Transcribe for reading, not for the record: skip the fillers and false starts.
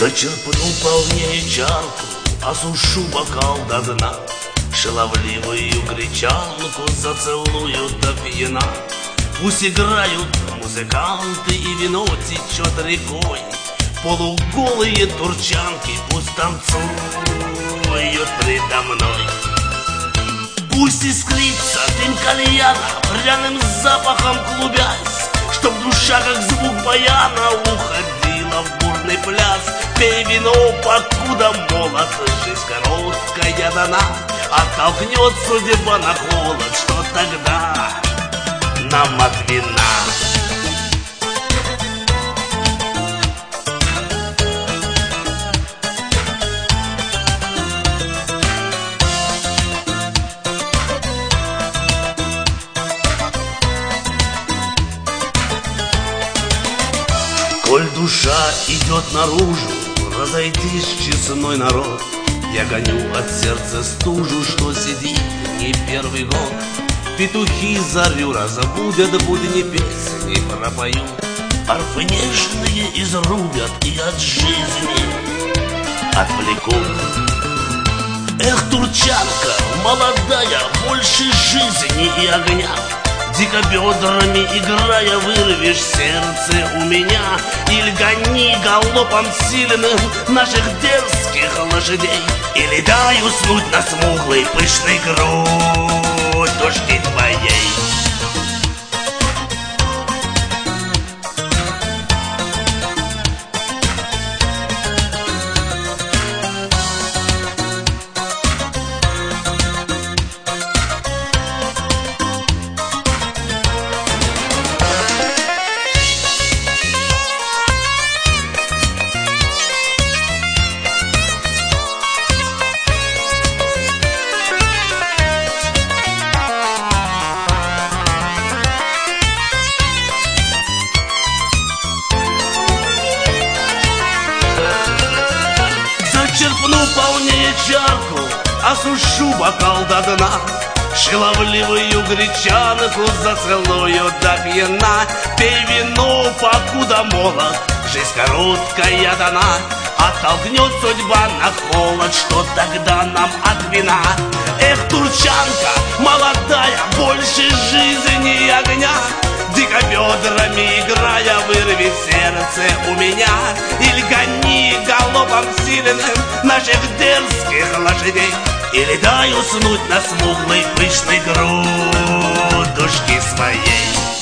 Зачерпну полнее чарку, осушу бокал до дна, шаловливую гречанку зацелую до пьяна. Пусть играют музыканты и вино течет рекой, полуголые турчанки пусть танцуют предо мной. Пусть искрится дым кальяна, пряным запахом клубясь, чтоб душа, как звук баяна, уходила в бурный пляс. Пей вино, покуда молод, жизнь короткая дана, оттолкнет судьба на холод, что тогда нам от вина? Коль душа идет наружу, разойдись, честной народ. Я гоню от сердца стужу, что сидит не первый год. Петухи зарю разбудят, будни песни пропоют, арфы нежные изрубят и от жизни отвлекут. Эх, турчанка молодая, больше жизни и огня, дико бедрами играя, вырвешь сердце у меня. Или гони галопом сильным наших дерзких лошадей, или дай уснуть на смуглой пышной грудушке твоей. Черпну полнее чарку, осушу бокал до дна, шаловливую гречанку зацелую до пьяна. Пей вино, покуда молод, жизнь короткая дана, оттолкнет судьба на холод, что тогда нам от вина? Эх, турчанка молодая, больше жизни и огня, дико бедрами играя, вырви сердце у меня. Или гони галопом сильным наших дерзких лошадей, или дай уснуть на смуглой пышной грудушке своей.